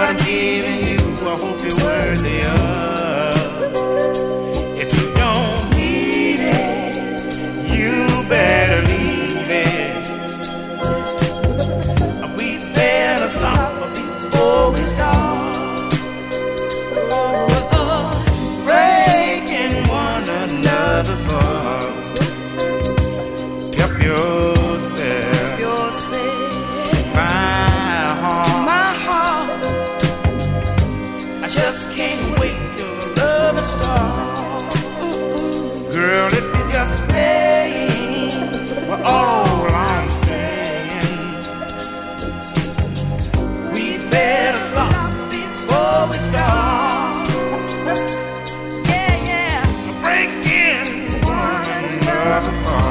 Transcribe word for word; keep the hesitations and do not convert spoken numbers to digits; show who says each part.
Speaker 1: I'm giving you, I hope you're worthy of. If you don't need it, you better leave it. We better stop before we start breaking one another's heart. Help yourself,
Speaker 2: yourself,
Speaker 1: my heart,
Speaker 2: my heart.
Speaker 1: I just can't wait till the love is start. Girl, if you just playing, well, all I'm saying, we better stop before we start. Yeah, yeah, breaking one another's heart.